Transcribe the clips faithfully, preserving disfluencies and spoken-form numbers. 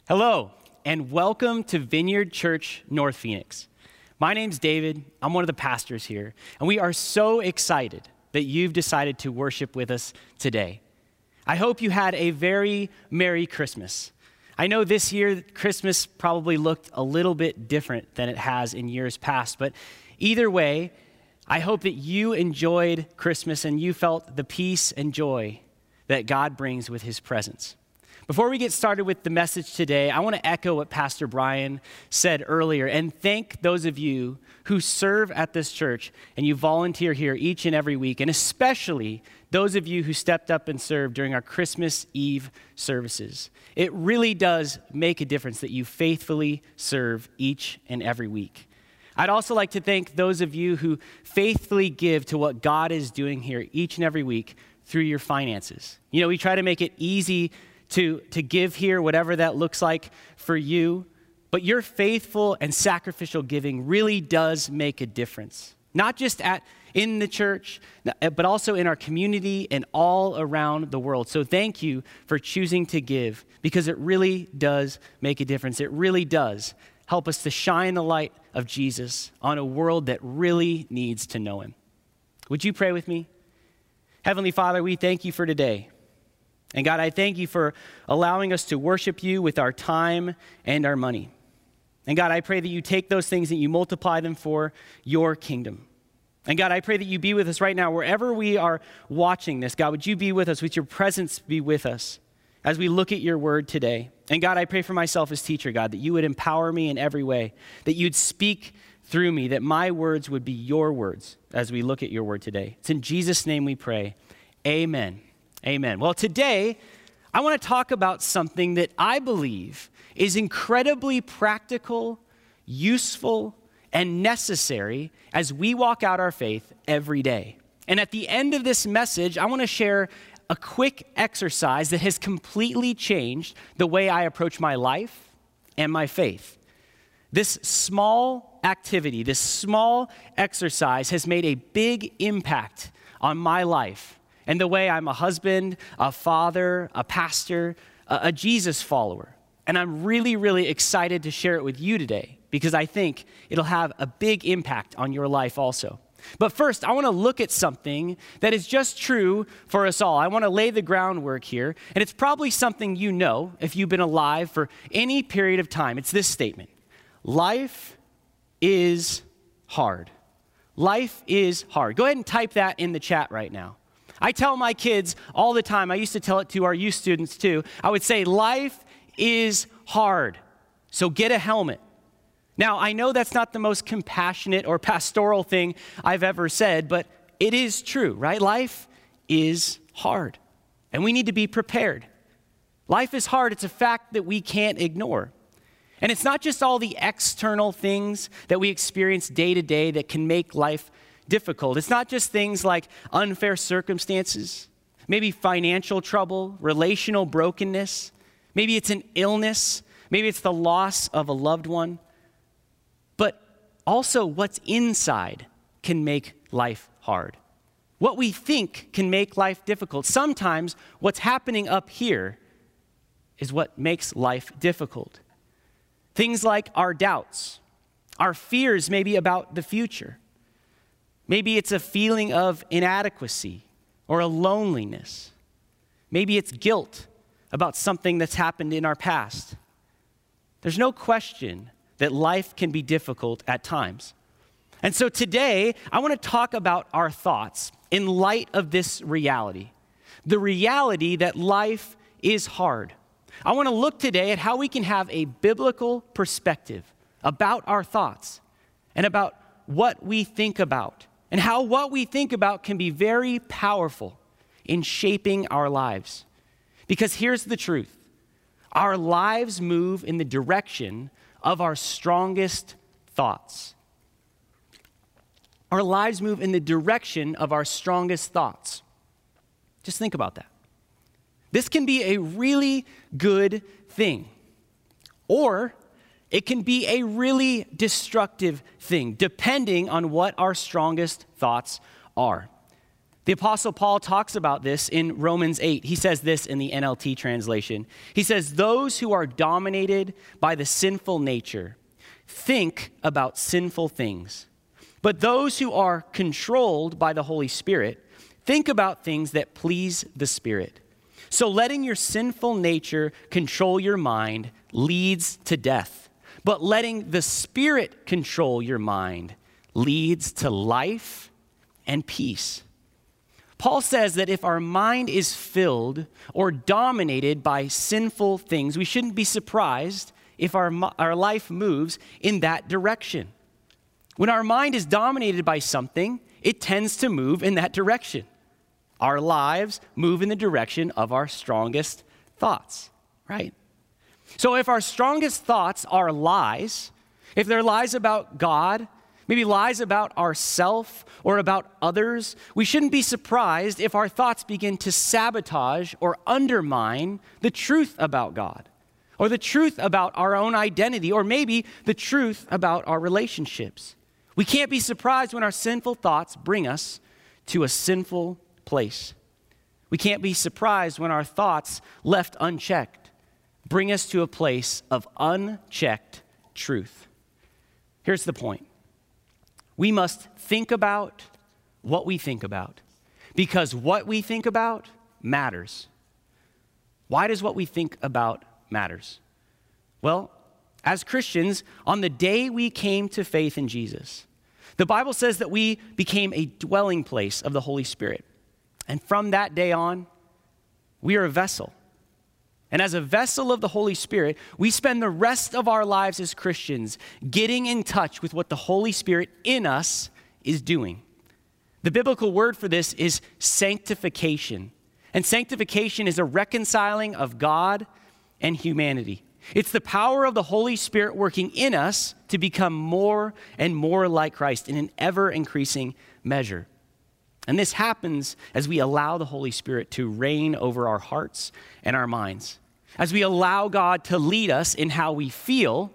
Hello, and welcome to Vineyard Church North Phoenix. My name's David. I'm one of the pastors here, and we are so excited that you've decided to worship with us today. I hope you had a very Merry Christmas. I know this year Christmas probably looked a little bit different than it has in years past, but either way, I hope that you enjoyed Christmas and you felt the peace and joy that God brings with his presence. Before we get started with the message today, I want to echo what Pastor Brian said earlier and thank those of you who serve at this church and you volunteer here each and every week, and especially those of you who stepped up and served during our Christmas Eve services. It really does make a difference that you faithfully serve each and every week. I'd also like to thank those of you who faithfully give to what God is doing here each and every week through your finances. You know, we try to make it easy to, to give here, whatever that looks like for you. But your faithful and sacrificial giving really does make a difference. Not just at in the church, but also in our community and all around the world. So thank you for choosing to give, because it really does make a difference. It really does help us to shine the light of Jesus on a world that really needs to know him. Would you pray with me? Heavenly Father, we thank you for today. And God, I thank you for allowing us to worship you with our time and our money. And God, I pray that you take those things and you multiply them for your kingdom. And God, I pray that you be with us right now, wherever we are watching this. God, would you be with us? Would your presence be with us as we look at your word today? And God, I pray for myself as teacher, God, that you would empower me in every way, that you'd speak through me, that my words would be your words as we look at your word today. It's in Jesus' name we pray. Amen. Amen. Well, today, I want to talk about something that I believe is incredibly practical, useful, and necessary as we walk out our faith every day. And at the end of this message, I want to share a quick exercise that has completely changed the way I approach my life and my faith. This small activity, this small exercise has made a big impact on my life and the way I'm a husband, a father, a pastor, a, a Jesus follower. And I'm really, really excited to share it with you today because I think it'll have a big impact on your life also. But first, I want to look at something that is just true for us all. I want to lay the groundwork here, and it's probably something you know if you've been alive for any period of time. It's this statement: life is hard. Life is hard. Go ahead and type that in the chat right now. I tell my kids all the time, I used to tell it to our youth students too, I would say, life is hard, so get a helmet. Now, I know that's not the most compassionate or pastoral thing I've ever said, but it is true, right? Life is hard, and we need to be prepared. Life is hard. It's a fact that we can't ignore. And it's not just all the external things that we experience day to day that can make life difficult. It's not just things like unfair circumstances, maybe financial trouble, relational brokenness, maybe it's an illness, maybe it's the loss of a loved one, but also what's inside can make life hard. What we think can make life difficult. Sometimes what's happening up here is what makes life difficult. Things like our doubts, our fears maybe about the future. Maybe it's a feeling of inadequacy or a loneliness. Maybe it's guilt about something that's happened in our past. There's no question that life can be difficult at times. And so today, I want to talk about our thoughts in light of this reality, the reality that life is hard. I want to look today at how we can have a biblical perspective about our thoughts and about what we think about, and how what we think about can be very powerful in shaping our lives. Because here's the truth: our lives move in the direction of our strongest thoughts. Our lives move in the direction of our strongest thoughts. Just think about that. This can be a really good thing, or it can be a really destructive thing, depending on what our strongest thoughts are. The Apostle Paul talks about this in Romans eight. He says this in the N L T translation. He says, those who are dominated by the sinful nature think about sinful things. But those who are controlled by the Holy Spirit think about things that please the Spirit. So letting your sinful nature control your mind leads to death. But letting the Spirit control your mind leads to life and peace. Paul says that if our mind is filled or dominated by sinful things, we shouldn't be surprised if our, our life moves in that direction. When our mind is dominated by something, it tends to move in that direction. Our lives move in the direction of our strongest thoughts, right? So if our strongest thoughts are lies, if they're lies about God, maybe lies about ourself or about others, we shouldn't be surprised if our thoughts begin to sabotage or undermine the truth about God, or the truth about our own identity, or maybe the truth about our relationships. We can't be surprised when our sinful thoughts bring us to a sinful place. We can't be surprised when our thoughts, left unchecked, bring us to a place of unchecked truth. Here's the point. We must think about what we think about, because what we think about matters. Why does what we think about matters? Well, as Christians, on the day we came to faith in Jesus, the Bible says that we became a dwelling place of the Holy Spirit. And from that day on, we are a vessel. And as a vessel of the Holy Spirit, we spend the rest of our lives as Christians getting in touch with what the Holy Spirit in us is doing. The biblical word for this is sanctification. And sanctification is a reconciling of God and humanity. It's the power of the Holy Spirit working in us to become more and more like Christ in an ever-increasing measure. And this happens as we allow the Holy Spirit to reign over our hearts and our minds, as we allow God to lead us in how we feel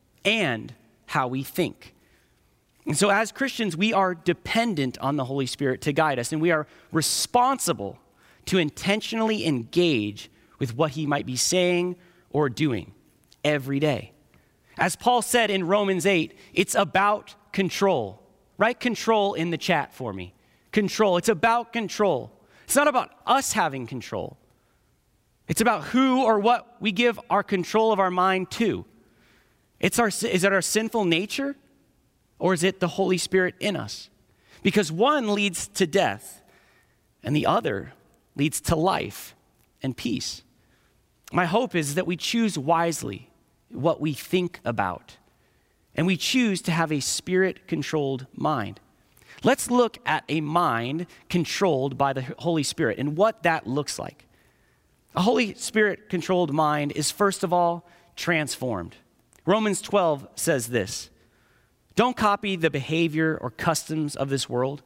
and how we think. And so as Christians, we are dependent on the Holy Spirit to guide us, and we are responsible to intentionally engage with what he might be saying or doing every day. As Paul said in Romans eight, it's about control. Write control in the chat for me. Control. It's about control. It's not about us having control. It's about who or what we give our control of our mind to. It's our, is it our sinful nature, or is it the Holy Spirit in us? Because one leads to death, and the other leads to life and peace. My hope is that we choose wisely what we think about, and we choose to have a Spirit-controlled mind. Let's look at a mind controlled by the Holy Spirit and what that looks like. A Holy Spirit-controlled mind is, first of all, transformed. Romans twelve says this: don't copy the behavior or customs of this world,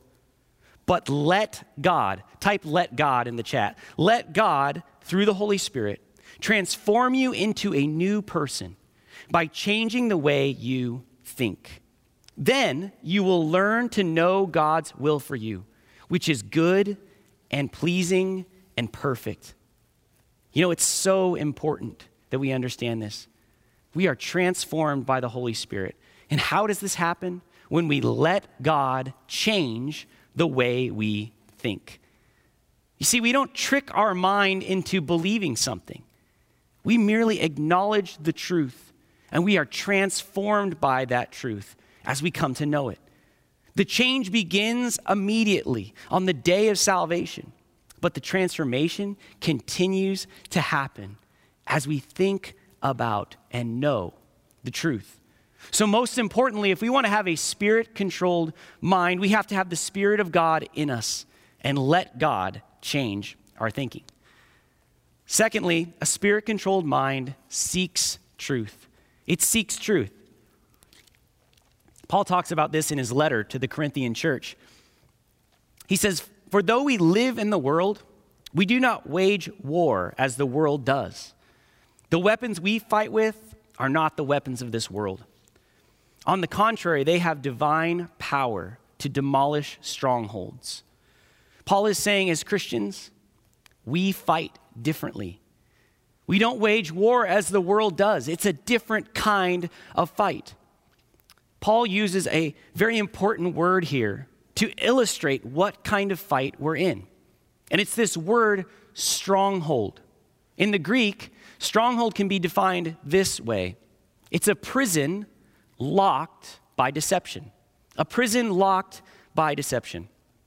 but let God, type let God in the chat, let God, through the Holy Spirit, transform you into a new person by changing the way you think. Then you will learn to know God's will for you, which is good and pleasing and perfect. You know, it's so important that we understand this. We are transformed by the Holy Spirit. And how does this happen? When we let God change the way we think. You see, we don't trick our mind into believing something. We merely acknowledge the truth, and we are transformed by that truth as we come to know it. The change begins immediately on the day of salvation, but the transformation continues to happen as we think about and know the truth. So most importantly, if we want to have a Spirit-controlled mind, we have to have the Spirit of God in us and let God change our thinking. Secondly, a Spirit-controlled mind seeks truth. It seeks truth. Paul talks about this in his letter to the Corinthian church. He says, for though we live in the world, we do not wage war as the world does. The weapons we fight with are not the weapons of this world. On the contrary, they have divine power to demolish strongholds. Paul is saying as Christians, we fight differently. We don't wage war as the world does. It's a different kind of fight. Paul uses a very important word here to illustrate what kind of fight we're in. And it's this word, stronghold. In the Greek, stronghold can be defined this way. It's a prison locked by deception. A prison locked by deception.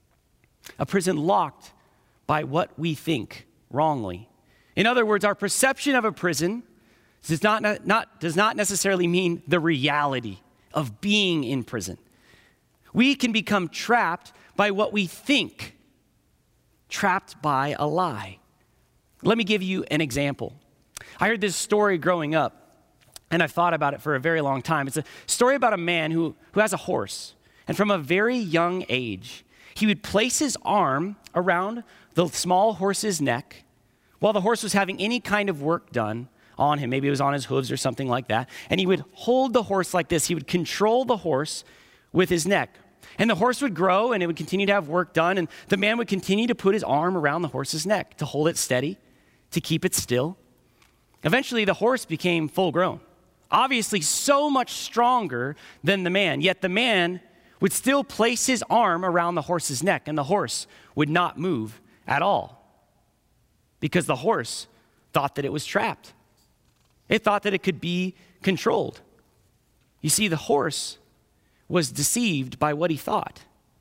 A prison locked by what we think wrongly. In other words, our perception of a prison does not, not, does not necessarily mean the reality of being in prison. We can become trapped by what we think, trapped by a lie. Let me give you an example. I heard this story growing up, and I've thought about it for a very long time. It's a story about a man who, who has a horse, and from a very young age, he would place his arm around the small horse's neck while the horse was having any kind of work done on him. Maybe it was on his hooves or something like that. And he would hold the horse like this. He would control the horse with his neck. And the horse would grow and it would continue to have work done. And the man would continue to put his arm around the horse's neck to hold it steady, to keep it still. Eventually, the horse became full grown, obviously so much stronger than the man. Yet the man would still place his arm around the horse's neck, and the horse would not move at all because the horse thought that it was trapped. It thought that it could be controlled. You see, the horse was deceived by what he thought.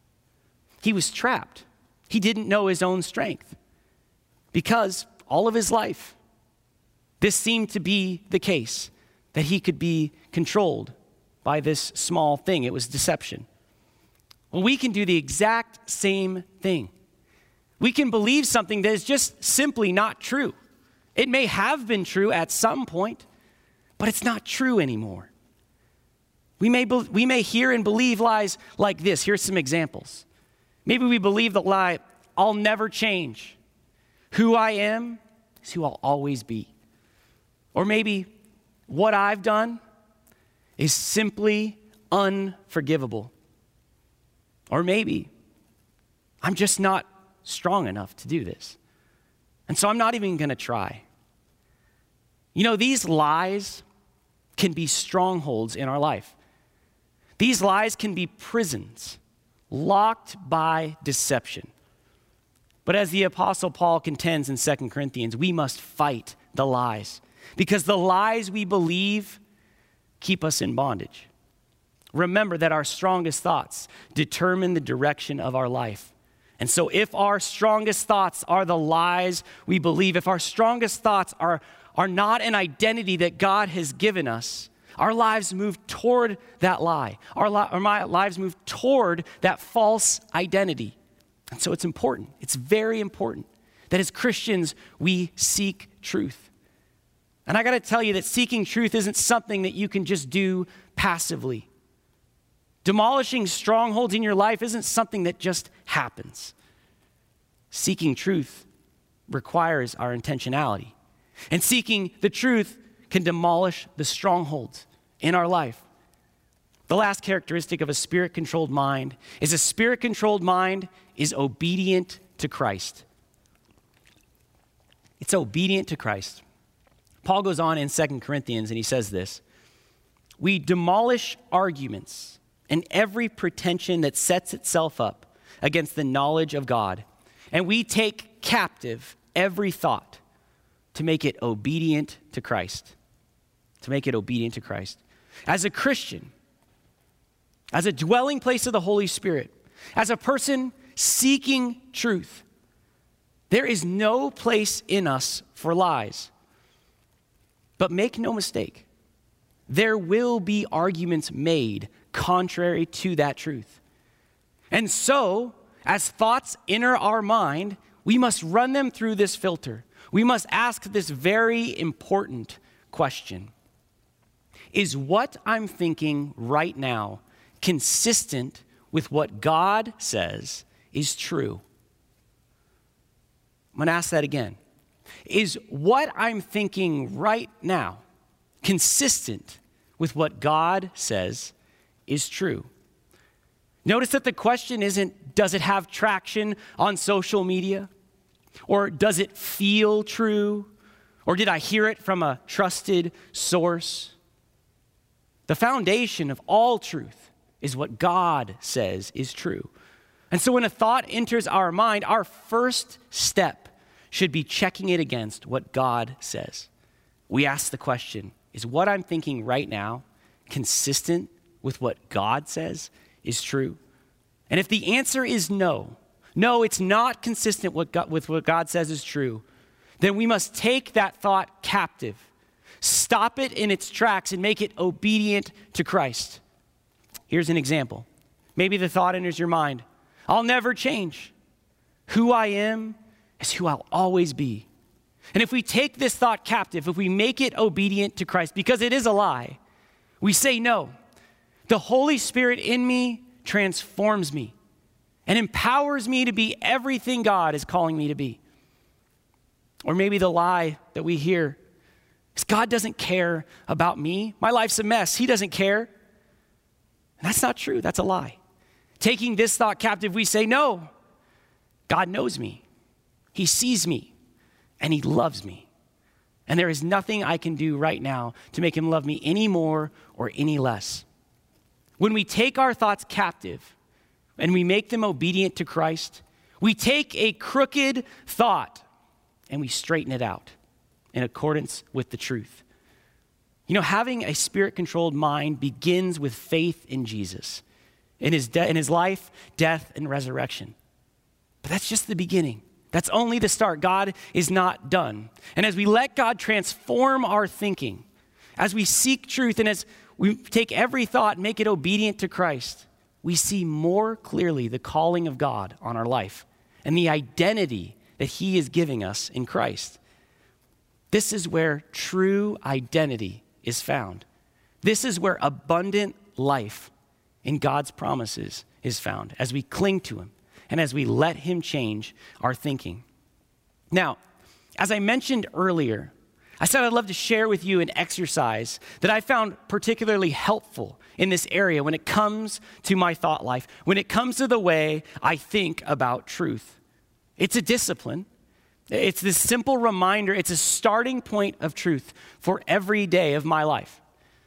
He was trapped. He didn't know his own strength because all of his life, this seemed to be the case, that he could be controlled by this small thing. It was deception. Well, we can do the exact same thing. We can believe something that is just simply not true. It may have been true at some point, but it's not true anymore. We may, be, we may hear and believe lies like this. Here's some examples. Maybe we believe the lie, I'll never change. Who I am is who I'll always be. Or maybe what I've done is simply unforgivable. Or maybe I'm just not strong enough to do this. And so I'm not even going to try. You know, these lies can be strongholds in our life. These lies can be prisons locked by deception. But as the Apostle Paul contends in Second Corinthians, we must fight the lies because the lies we believe keep us in bondage. Remember that our strongest thoughts determine the direction of our life. And so if our strongest thoughts are the lies we believe, if our strongest thoughts are, are not an identity that God has given us, our lives move toward that lie. Our, li- or my lives move toward that false identity. And so it's important. It's very important that as Christians, we seek truth. And I got to tell you that seeking truth isn't something that you can just do passively. Demolishing strongholds in your life isn't something that just happens. Seeking truth requires our intentionality. And seeking the truth can demolish the strongholds in our life. The last characteristic of a spirit-controlled mind is a spirit-controlled mind is obedient to Christ. It's obedient to Christ. Paul goes on in Second Corinthians and he says this, we demolish arguments and every pretension that sets itself up against the knowledge of God. And we take captive every thought to make it obedient to Christ. To make it obedient to Christ. As a Christian, as a dwelling place of the Holy Spirit, as a person seeking truth, there is no place in us for lies. But make no mistake, there will be arguments made contrary to that truth. And so, as thoughts enter our mind, we must run them through this filter. We must ask this very important question. Is what I'm thinking right now consistent with what God says is true? I'm going to ask that again. Is what I'm thinking right now consistent with what God says is true? Notice that the question isn't, does it have traction on social media? Or does it feel true? Or did I hear it from a trusted source? The foundation of all truth is what God says is true. And so when a thought enters our mind, our first step should be checking it against what God says. We ask the question, is what I'm thinking right now consistent with what God says is true? And if the answer is no, no, it's not consistent with God, with what God says is true, then we must take that thought captive, stop it in its tracks, and make it obedient to Christ. Here's an example. Maybe the thought enters your mind, I'll never change. Who I am is who I'll always be. And if we take this thought captive, if we make it obedient to Christ, because it is a lie, we say no. The Holy Spirit in me transforms me and empowers me to be everything God is calling me to be. Or maybe the lie that we hear is God doesn't care about me. My life's a mess. He doesn't care. And that's not true. That's a lie. Taking this thought captive, we say, no, God knows me. He sees me and he loves me. And there is nothing I can do right now to make him love me any more or any less. When we take our thoughts captive and we make them obedient to Christ, we take a crooked thought and we straighten it out in accordance with the truth. You know, having a spirit-controlled mind begins with faith in Jesus, in his, de- in his life, death, and resurrection. But that's just the beginning. That's only the start. God is not done. And as we let God transform our thinking, as we seek truth, and as we take every thought and make it obedient to Christ, we see more clearly the calling of God on our life and the identity that he is giving us in Christ. This is where true identity is found. This is where abundant life in God's promises is found as we cling to him and as we let him change our thinking. Now, as I mentioned earlier, I said I'd love to share with you an exercise that I found particularly helpful in this area when it comes to my thought life, when it comes to the way I think about truth. It's a discipline. It's this simple reminder. It's a starting point of truth for every day of my life.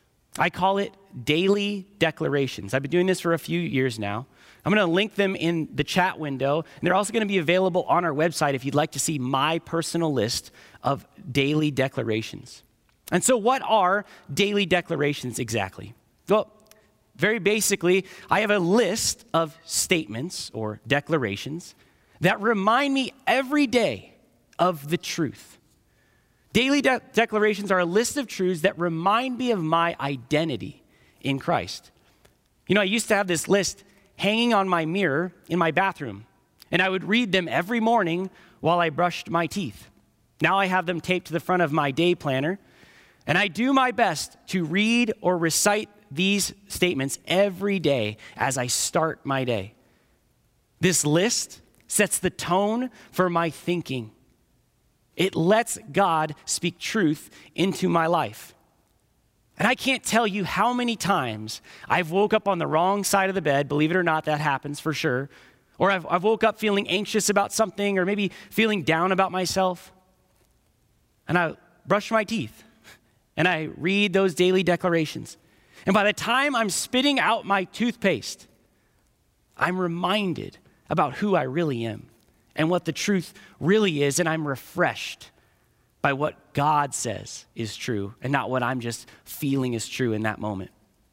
I call it daily declarations. I've been doing this for a few years now. I'm going to link them in the chat window, and they're also going to be available on our website if you'd like to see my personal list of daily declarations. And so what are daily declarations exactly? Well, very basically, I have a list of statements or declarations that remind me every day of the truth. Daily de- declarations are a list of truths that remind me of my identity in Christ. You know, I used to have this list hanging on my mirror in my bathroom, and I would read them every morning while I brushed my teeth. Now I have them taped to the front of my day planner, and I do my best to read or recite these statements every day as I start my day. This list sets the tone for my thinking. It lets God speak truth into my life. And I can't tell you how many times I've woke up on the wrong side of the bed. Believe it or not, that happens for sure. Or I've, I've woke up feeling anxious about something or maybe feeling down about myself. And I brush my teeth and I read those daily declarations. And by the time I'm spitting out my toothpaste, I'm reminded about who I really am and what the truth really is, and I'm refreshed by what God says is true and not what I'm just feeling is true in that moment.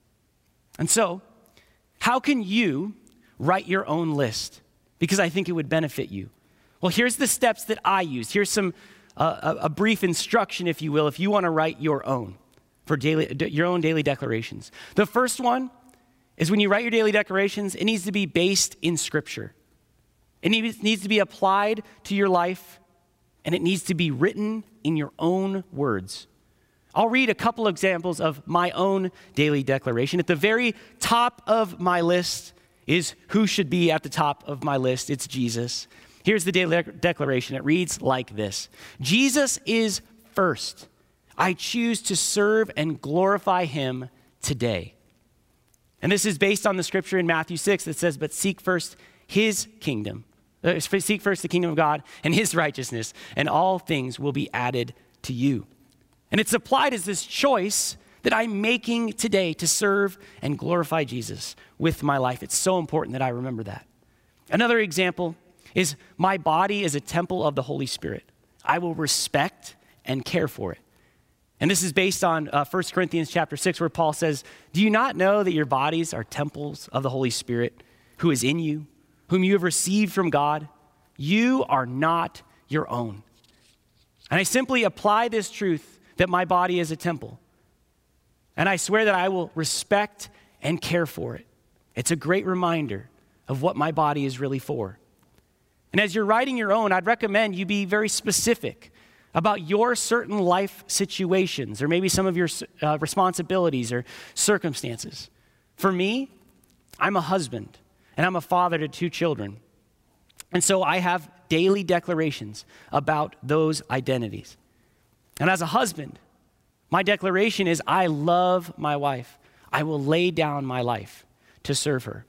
And so, how can you write your own list? Because I think it would benefit you. Well, here's the steps that I use. Here's some uh, a, a brief instruction, if you will, if you want to write your own for daily your own daily declarations. The first one is when you write your daily declarations, it needs to be based in Scripture. It needs to be applied to your life, and it needs to be written in your own words. I'll read a couple examples of my own daily declaration. At the very top of my list is who should be at the top of my list. It's Jesus. Here's the daily declaration. It reads like this: Jesus is first. I choose to serve and glorify him today. And this is based on the scripture in Matthew six that says, but seek first his kingdom. Uh, seek first the kingdom of God and his righteousness, and all things will be added to you. And it's applied as this choice that I'm making today to serve and glorify Jesus with my life. It's so important that I remember that. Another example is my body is a temple of the Holy Spirit. I will respect and care for it. And this is based on uh, First Corinthians chapter six, where Paul says, do you not know that your bodies are temples of the Holy Spirit who is in you, whom you have received from God? You are not your own. And I simply apply this truth that my body is a temple. And I swear that I will respect and care for it. It's a great reminder of what my body is really for. And as you're writing your own, I'd recommend you be very specific about your certain life situations, or maybe some of your uh, responsibilities or circumstances. For me, I'm a husband, and I'm a father to two children. And so I have daily declarations about those identities. And as a husband, my declaration is I love my wife. I will lay down my life to serve her.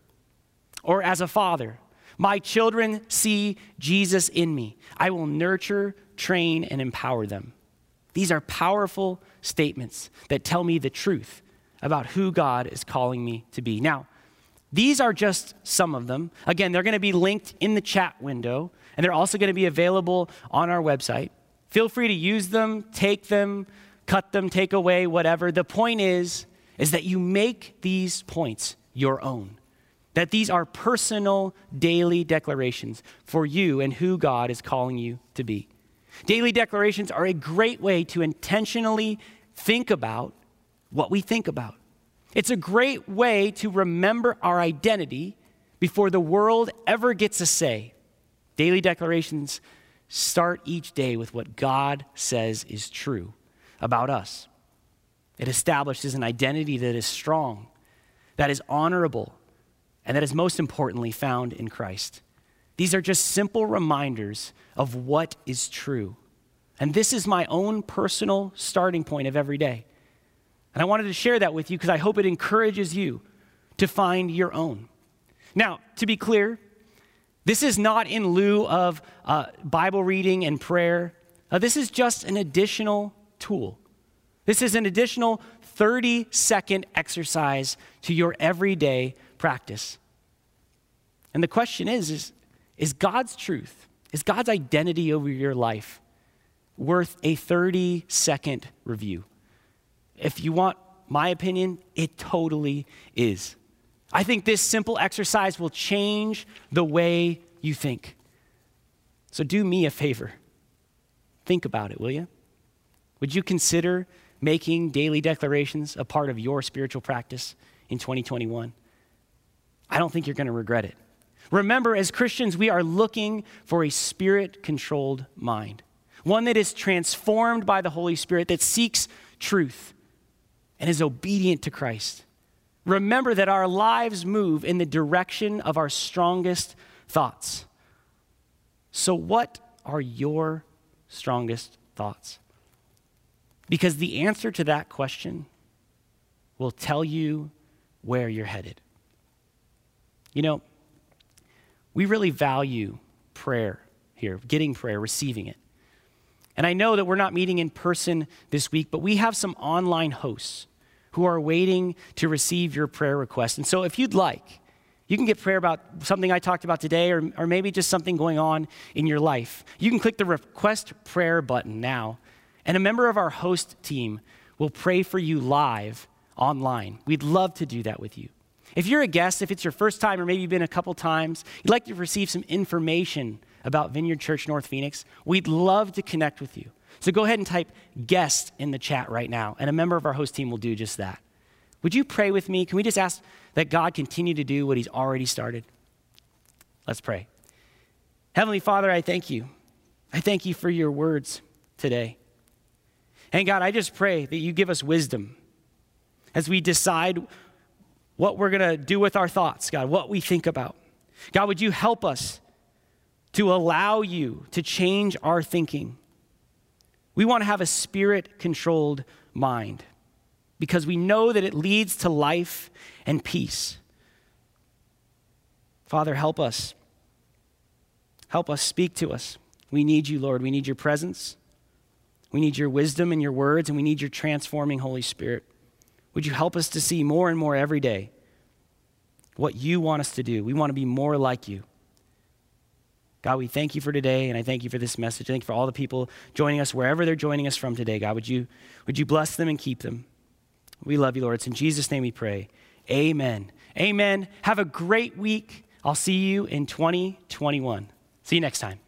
Or as a father, my children see Jesus in me. I will nurture, train, and empower them. These are powerful statements that tell me the truth about who God is calling me to be. Now, these are just some of them. Again, they're going to be linked in the chat window, and they're also going to be available on our website. Feel free to use them, take them, cut them, take away, whatever. The point is, is that you make these points your own. That these are personal daily declarations for you and who God is calling you to be. Daily declarations are a great way to intentionally think about what we think about. It's a great way to remember our identity before the world ever gets a say. Daily declarations start each day with what God says is true about us. It establishes an identity that is strong, that is honorable, and that is most importantly found in Christ. These are just simple reminders of what is true. And this is my own personal starting point of every day. And I wanted to share that with you because I hope it encourages you to find your own. Now, to be clear, this is not in lieu of uh, Bible reading and prayer. Uh, this is just an additional tool. This is an additional thirty-second exercise to your everyday practice. And the question is, is, is God's truth, is God's identity over your life worth a thirty-second review? If you want my opinion, it totally is. I think this simple exercise will change the way you think. So do me a favor. Think about it, will you? Would you consider making daily declarations a part of your spiritual practice in twenty twenty-one? I don't think you're going to regret it. Remember, as Christians, we are looking for a spirit-controlled mind, one that is transformed by the Holy Spirit, that seeks truth and is obedient to Christ. Remember that our lives move in the direction of our strongest thoughts. So what are your strongest thoughts? Because the answer to that question will tell you where you're headed. You know, we really value prayer here, getting prayer, receiving it. And I know that we're not meeting in person this week, but we have some online hosts who are waiting to receive your prayer request. And so if you'd like, you can get prayer about something I talked about today, or, or maybe just something going on in your life. You can click the request prayer button now, and a member of our host team will pray for you live online. We'd love to do that with you. If you're a guest, if it's your first time, or maybe you've been a couple times, you'd like to receive some information about Vineyard Church North Phoenix, we'd love to connect with you. So go ahead and type guest in the chat right now, and a member of our host team will do just that. Would you pray with me? Can we just ask that God continue to do what he's already started? Let's pray. Heavenly Father, I thank you. I thank you for your words today. And God, I just pray that you give us wisdom as we decide what we're going to do with our thoughts, God, what we think about. God, would you help us to allow you to change our thinking? We want to have a spirit-controlled mind. because we know that it leads to life and peace. Father, help us. Help us, speak to us. We need you, Lord. We need your presence. We need your wisdom and your words, and we need your transforming Holy Spirit. Would you help us to see more and more every day what you want us to do? We want to be more like you. God, we thank you for today, and I thank you for this message. I thank you for all the people joining us wherever they're joining us from today. God, would you, would you bless them and keep them? We love you, Lord. It's in Jesus' name we pray. Amen. Amen. Have a great week. I'll see you in twenty twenty-one. See you next time.